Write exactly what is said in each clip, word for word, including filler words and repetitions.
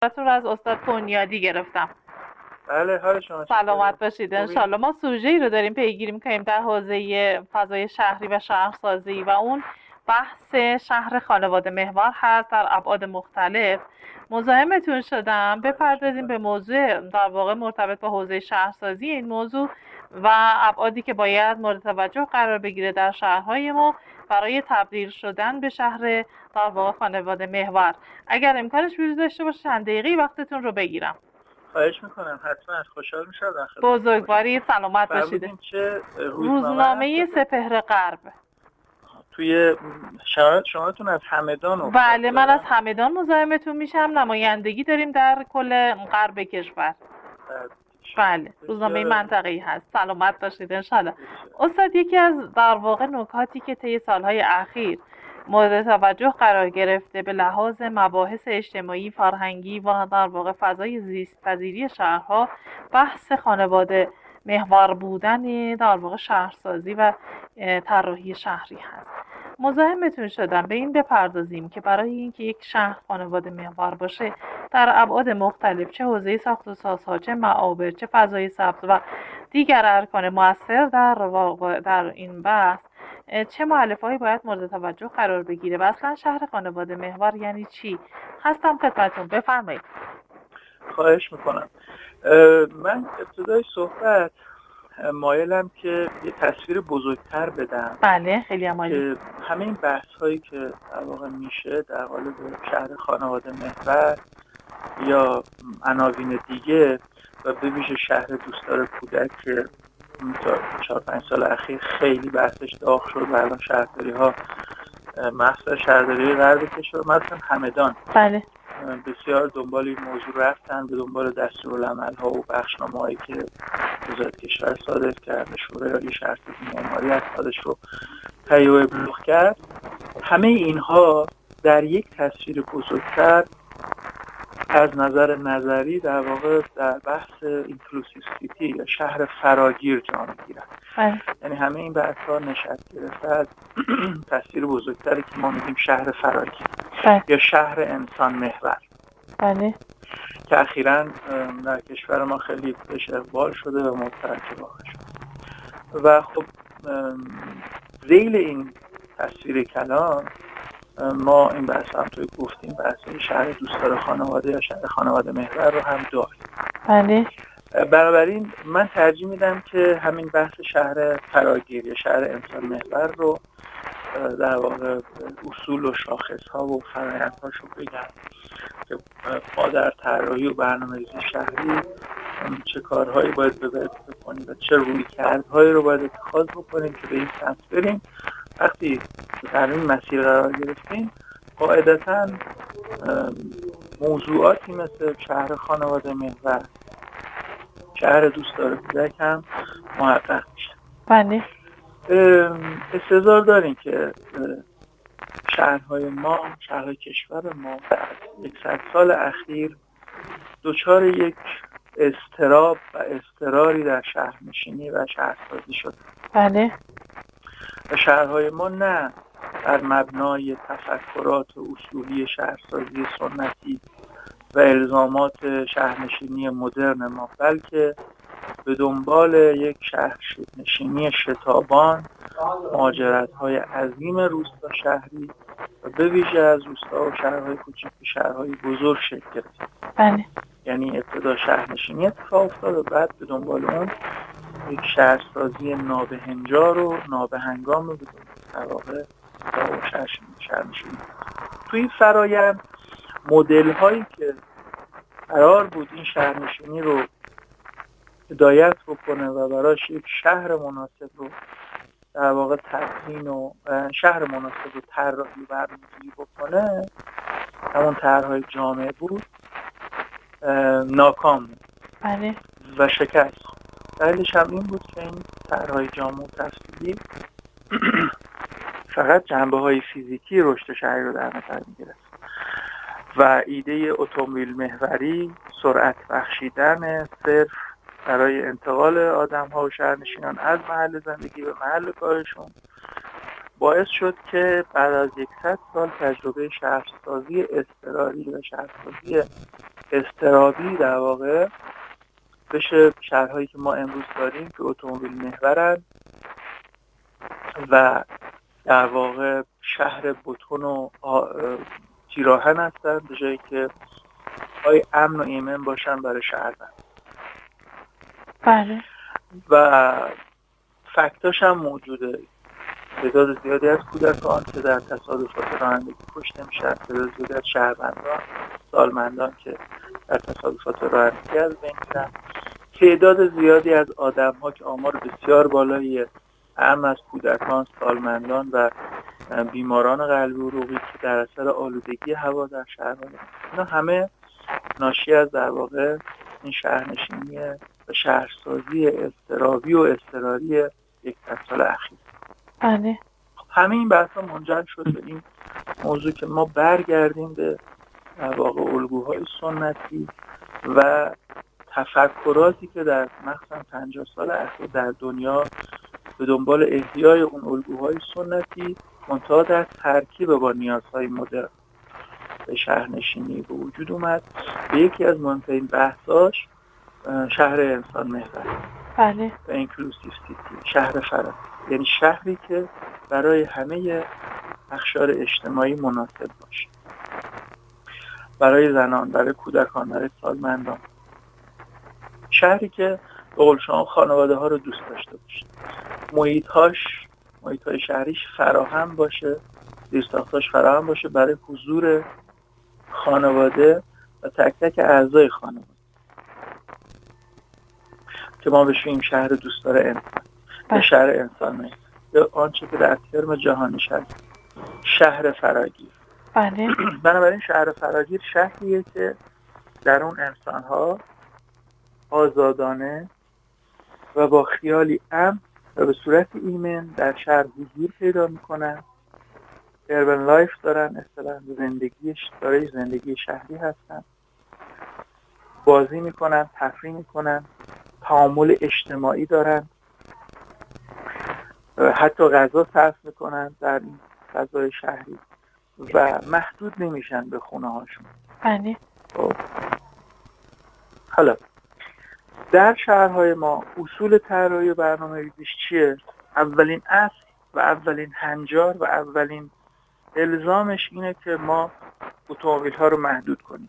رو از استاد بنیادی گرفتم. بله، حال شما سلامت باشید. انشالله ما سوژه‌ای رو داریم پیگیری می‌کنیم در حوزه فضای شهری و شهرسازی و اون بحث شهر خانواده محور هست در ابعاد مختلف. مزاحمتون شدم بپردازیم به موضوع در واقع مرتبط با حوزه شهرسازی این موضوع و ابعادی که باید مورد توجه قرار بگیره در شهرهای ما برای تبدیل شدن به شهر در واقع خانواده محور. اگر امکانش وجود داشته باشه چند دقیقه وقتتون رو بگیرم. خواهش میکنم، حتما خوشحال میشم. بزرگواری، سلامت باشید. چه روزنامه سپهر غرب. توی شماتون از همدان افتاد؟ بله، من از همدان مزاحمتون میشم. نمایندگی داریم در کل غرب کشور. بله، روزنامه منطقه‌ای هست. سلامت باشید انشالله. استاد، یکی از در واقع نکاتی که طی سالهای اخیر مورد توجه قرار گرفته به لحاظ مباحث اجتماعی، فرهنگی و در واقع فضای زیست پذیری شهرها بحث خانواده محور بودن در واقع شهرسازی و طراحی شهری هست. مزاحمتون شدم به این بپردازیم که برای اینکه یک شهر خانواده محور باشه در ابعاد مختلف، چه حوزه ساخت و سازها، چه معابر، چه فضای سبز و دیگر ارکان مؤثر در واقع در این بحث، چه مؤلفه‌هایی باید مورد توجه قرار بگیره و اصلا شهر خانواده محور یعنی چی؟ هستم خدمتتون، بفرمایید. خواهش میکنم. من ابتدای صحبت مایلم که یه تصویر بزرگتر بدم. بله، خیلی عالی. که همه این بحث هایی که در واقع میشه در قالب شهر خانواده محور یا عناوین دیگه و به ویژه شهر دوستدار کودک که چهار پنج سال اخیر خیلی بحثش داغ شد و الان شهرداری ها مخصوصا شهرداری غرب کشور مثلا همدان بله بسیار دنبال این موضوع رفتن، به دنبال دستورالعمل ها و بخشنامه هایی که وزارت کشور صادر کرد، شورای عالی شهرسازی معماری اسنادش رو تهیه و ابلاغ کرد. همه اینها در یک تصویر بزرگتر از نظر نظری در واقع در بحث اینکلوسیو سیتی یا شهر فراگیر جا میگیرن. یعنی همه این بحث ها نشأت گرفته از تصویر بزرگتری که ما میگیم شهر فراگیر بله. یا شهر انسان محور. بله. که اخیراً در کشور ما خیلی بهش اقبال شده و مترجم واقع شده. و خب ذیل این تصویر کلان ما این بحث هم توی گفتیم بحث شهر دوستدار خانواده یا شهر خانواده محور رو هم داریم. بله. بنابراین من ترجیح میدم که همین بحث شهر فراگیر یا شهر انسان محور رو در واقع اصول و شاخص ها و فرآیندهاش رو بگم که ما در طراحی و برنامه‌ریزی شهری چه کارهایی باید بکنیم و چه رویکردهایی رو باید اتخاذ بکنیم که به این سمت بریم. وقتی در این مسیر قرار گرفتیم قاعدتاً موضوعاتی مثل شهر خانواده محور، شهر دوستدار کودک هم محقق میشه. بله. استحضار داریم که شهرهای ما، شهرهای کشور ما در یکصد سال اخیر دچار یک اضطراب و اضطراری در شهرنشینی و شهرسازی شد. بله. و شهرهای ما نه بر مبنای تفکرات و اصولی شهرسازی سنتی و الزامات شهرنشینی مدرن ما، بلکه به دنبال یک شهرنشینی شتابان، مهاجرت‌های عظیم روستا شهری و به ویژه از روستا و شهرهای کوچیک به شهرهای بزرگ شکل گرفت. بله. یعنی ابتدا شهرنشینی اتفاق افتاد و بعد به دنبال اون یک شهرسازی نابهنجار و نابهنگام رو در واقع شهرنشینی. توی فرایند مدل هایی که قرار بود این شهرنشینی رو هدایت بکنه و براش یک شهر مناسب رو در واقع تدوین و شهر مناسب رو طراحی و برنامه‌ریزی بکنه، همون طرح‌های جامع بود، ناکام بود. بله. و شکست. دلیلش هم این بود که این طرح‌های جامع و تفصیلی فقط جنبه‌های فیزیکی رشد شهری رو در نظر می‌گرفت و ایده اتومبیل محوری، سرعت بخشیدن صرف برای انتقال آدم‌ها و شهرنشینان از محل زندگی به محل کارشون باعث شد که بعد از صد سال تجربه شهرسازی اضطراری و شهرسازی اضطرابی در واقع بشه شهرهایی که ما امروز داریم که اتومبیل محورن و در واقع شهر بتون و تیراهن هستن به جایی که های امن و ایمن باشن برای شهروند. بله. و فکتاش هم موجوده. تعداد زیادی از کودکان که در تصادفات رانندگی کشته میشن، تعداد زیادی از شهروندان، سالمندان که در تصادفات رانندگی از بین میرن، تعداد زیادی از آدم‌ها که آمار بسیار بالایی اهم از کودکان، سالمندان و بیماران قلبی و عروقی که در اثر آلودگی هوا در شهرها، اینا همه ناشی از در واقع این شهرنشینی و شهرسازی اضطرابی و اضطراری یک سال اخیر. بله. همه این بحثا منجر شد به این موضوع که ما برگردیم به در واقع الگوهای سنتی و تفکراتی که در مخصوصا پنجاه سال اخیر در دنیا به دنبال احیای اون الگوهای سنتی منتها در ترکیب با نیازهای مدرن به شهرنشینی به وجود اومد. به یکی از مهمترین بحثاش شهر انسان محور بله. و اینکلوسیو سیتی، شهر فرد، یعنی شهری که برای همه اقشار اجتماعی مناسب باشه، برای زنان، برای کودکان، برای سالمندان، شهری که به قول شما خانواده ها رو دوست داشته باشه، محیط‌هاش محیط‌های شهریش فراهم باشه، زیرساختاش فراهم باشه برای حضور خانواده و تک تک اعضای خانواده که ما بهش میگیم شهر دوستدار انسان یا شهر انسان محور یا آنچه که در ترم جهانیش هست شهر فراگیر. بله. بنابراین شهر فراگیر شهریه که در اون انسان‌ها آزادانه و با خیالی امن و به صورت ایمن در شهر حضور پیدا میکنن، اربن لایف دارن، اصطلاحاً زندگیش دارای زندگی شهری هستن، بازی میکنن، تفریح میکنن، تعامل اجتماعی دارن، حتی غذا صرف میکنن در این فضای شهری و محدود نمیشن به خونه هاشون. بله. حالا در شهرهای ما اصول طراحی و برنامه‌ریزیش چیه؟ اولین اصل و اولین هنجار و اولین الزامش اینه که ما اتومبیل ها رو محدود کنیم،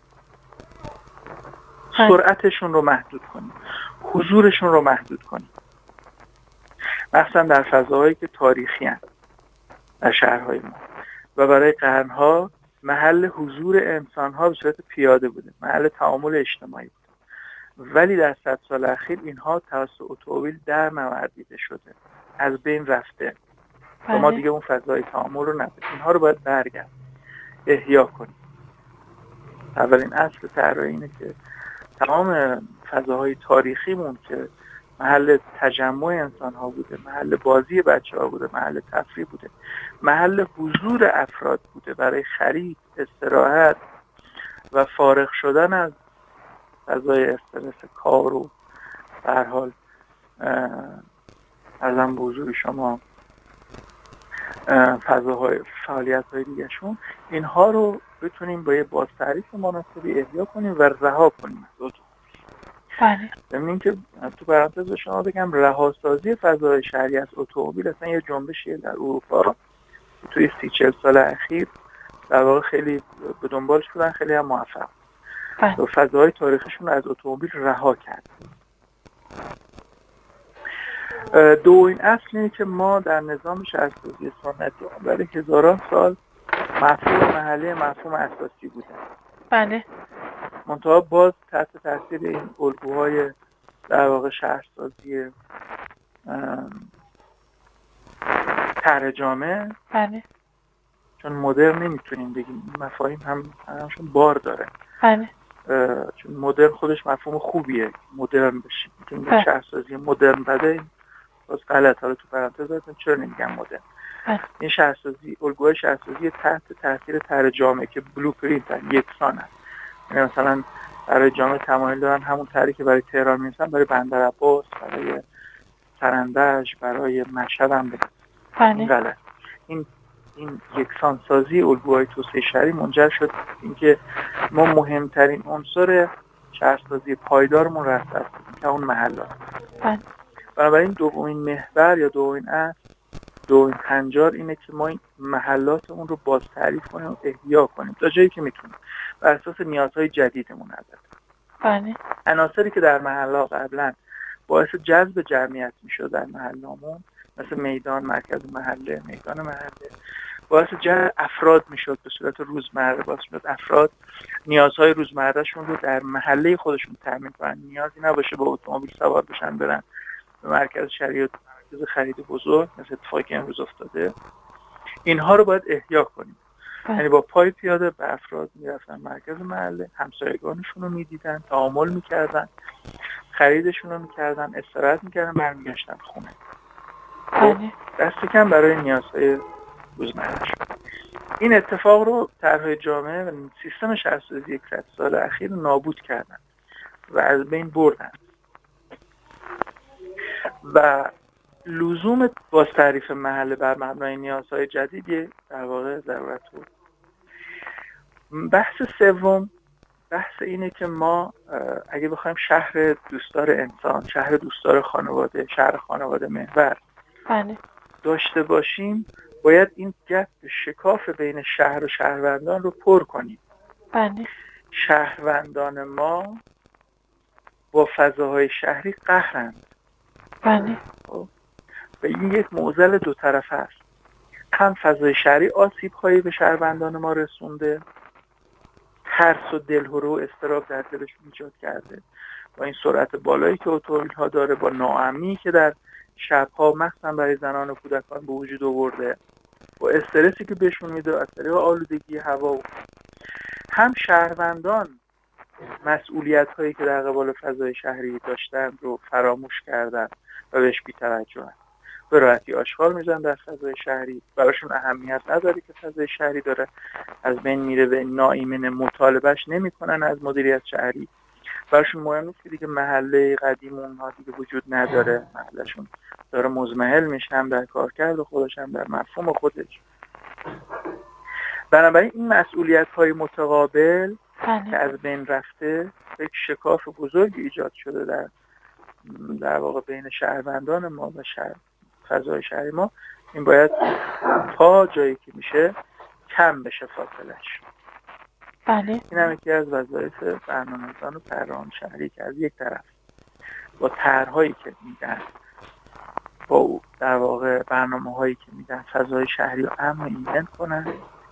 سرعتشون رو محدود کنیم، حضورشون رو محدود کنیم، مثلا در فضاهایی که تاریخی هستند در شهرهای ما و برای قرنها محل حضور انسان‌ها به صورت پیاده بوده، محل تعامل اجتماعی بوده، ولی در صد سال اخیر اینها توسط اتومبیل در نوردیده شده، از بین رفته و ما دیگه اون فضای تعامل رو نداریم. اینها رو باید برگرد احیا کنیم. اولین اصل طراحی اینه که تمام فضاهای تاریخیمون که محل تجمع انسان‌ها بوده، محل بازی بچه‌ها بوده، محل تفریح بوده، محل حضور افراد بوده برای خرید، استراحت و فارغ شدن از فضای استرس کار و به هر حال ارزم به حضور شما فضاهای فعالیت‌های دیگه شون، اینها رو بتونیم با یه بازتعریف مناسبی احیا کنیم و رها کنیم از اتومبیل. بله. ببینیم که تو پرانتز به شما بگم رهاسازی فضای شهری از اتومبیل اصلا یه جنبشیه در اروپا توی سی چهل سال اخیر در واقع خیلی به دنبالش بودن، خیلی هم موفق و فضاهای تاریخیشون از اتومبیل رها کرد. دو این اصل اینه که ما در نظام شهرسازی سنتی برای هزاران سال مفهوم محله مفهوم اساسی بوده. بله. منتها باز تحت تاثیر این الگوهای در واقع شهرسازی طرح جامع، بله، چون مدرن نمیتونیم بگیم، مفاهیم هم همشون بار داره. بله. چون مدرن خودش مفهوم خوبیه، مدرن بشیم. میگیم شهرسازی مدرن بده، باز غلط. حالا تو پرانتز هستم چرا نمیگم مدرن. بله. این شهرسازی، الگوهای شهرسازی تحت تاثیر طرح جامع که بلوپرینت یکسان است. یعنی مثلا برای جامعه تمایل دارن همون طرحی که برای تهران می‌نویسن برای بندرعباس، برای سرندج، برای مشهد هم بده. بله. این غلط. این این یکسانسازی الگوهای توسعه شهری منجر شد اینکه ما مهمترین عنصر شهرسازی پایدارمون رفت است که اون محلات. بنابراین دومین محور یا دومین اصل، دومین هنجار اینه که ما این محلاتمون رو باز تعریف کنیم و احیا کنیم تا جایی که میتونیم بر اساس نیازهای جدیدمون. البته عناصری که در محله قبلا باعث جذب جمعیت میشد در محله‌مون، مثل میدان، مرکز محله، میدان محله، باعث جمع افراد میشد به صورت روزمره، باعث میشد افراد نیازهای روزمرهشون رو در محله خودشون تامین کنن، نیازی نباشه با اتومبیل سوار بشن برن به مرکز شهری یا مرکز خرید بزرگ مثل اتفاقی که امروز افتاده. اینها رو باید احیا کنیم. یعنی با پای پیاده به افراد میرفتن مرکز محله، همسایگانشون رو میدیدن، تعامل میکردن، خریدشون رو میکردن، استراحت میکردن، برمیگشتن خونه. دست کم برای نیازهای روزمرهشون. این اتفاق رو طرحهای جامعه و سیستم شهرسازی صد سال اخیر نابود کردن و از بین بردن و لزوم باز تعریف محله بر مبنای نیازهای جدیدی در واقع ضرورت بود. بحث سوم بحث اینه که ما اگه بخوایم شهر دوستدار انسان، شهر دوستدار خانواده، شهر خانواده محور بله. داشته باشیم، باید این گپ شکاف بین شهر و شهروندان رو پر کنیم. بله. شهروندان ما با فضاهای شهری قهرند. بله. و این یک معضل دو طرفه است. هم فضای شهری آسیب‌هایی به شهروندان ما رسونده، ترس و دلهره و اضطراب در دلشون ایجاد کرده، با این سرعت بالایی که اتومبیل‌ها داره، با ناامنی که در شب‌ها مخصوصا برای زنان و کودکان به وجود آورده، با استرسی که بهشون میده از طریق آلودگی هوا. هم شهروندان مسئولیت‌هایی که در قبال فضای شهری داشتن رو فراموش کردن و بهش بی‌توجهن. به راحتی آشغال میزنن در فضای شهری، براشون اهمیت نداره که فضای شهری داره از بین میره و ناایمن مطالبهش نمیکنن از مدیریت شهری. براشون مهم نیست که دیگه محله قدیم اونها دیگه وجود نداره، محلهشون داره مزمحل میشه، هم در کارکرد خودش هم در مفهوم خودش. بنابراین این مسئولیت‌های متقابل که از بین رفته، یک شکاف بزرگی ایجاد شده در در واقع بین شهروندان ما و شهر فضای شهری ما. این باید تا جایی که میشه کم بشه فاصلش. بله. این هم یکی از وظایف برنامه‌ریزان و طراحان شهری که از یک طرف با طرح‌هایی که میدن، با در واقع برنامه‌هایی که میدن، فضای شهری رو امن و ایمن کنن،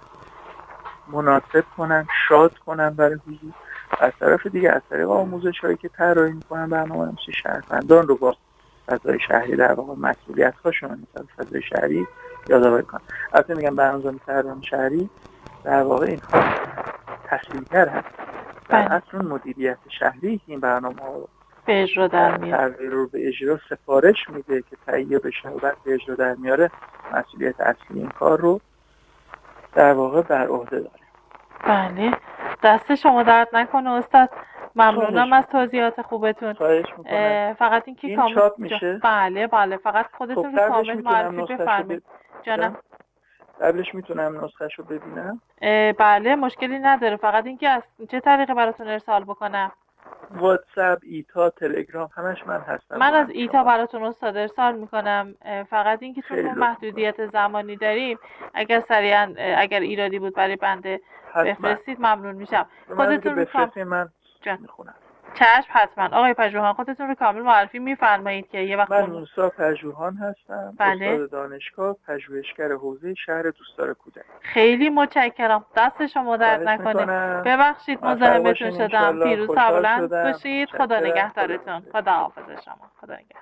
مناسب کنن، شاد کنن برای حضور. از طرف دیگه از طریق آموزش‌هایی که طراحی میکنن برنامه همچین شهروندان رو با فضای شهری در واقع مسئولیت‌هاشون مثل فضای شهری یادآوری کنن. البته میگم برنامه‌ریزی طراحان شهری در واقع این تسهیلگر هست. در اصل مدیریت شهری این برنامه‌ها رو به اجرا در میاره، تغییر رو به اجرا سفارش میده که تهیه بشه و بعد به اجرا در میاره. مسئولیت اصلی این کار رو در واقع بر عهده داره. بله. دست شما درد نکنه استاد. ممنونم از توضیحات خوبتون. فقط این که این کامل چاپ میشه؟ بله بله. فقط خودتون خب رو کامل معرفی بفرمایید. جانم. قبلش میتونم نسخه‌شو ببینم؟ بله مشکلی نداره. فقط اینکه از چه طریقی براتون ارسال بکنم؟ واتساپ، ایتا، تلگرام، همش من هستم. من از ایتا براتون استاد ارسال میکنم. فقط اینکه چون ما محدودیت زمانی داریم، اگر سریعا اگر ایرادی بود برای بنده بفرستید ممنون میشم. خودتون رو بفرستید من میخونم. چشم حتما. آقای پژوهان خودتون رو کامل معرفی میفرمایید که یه وقت من موسی پژوهان هستم. بله. استاد دانشگاه، پژوهشگر حوزه شهر دوستدار کودک. خیلی متشکرم. دست شما درد نکنه. ببخشید مزاحمتون شدم. پیروز سربلند باشید. خدا نگهدارتون. خدا حافظ شما. خدا نگهدار.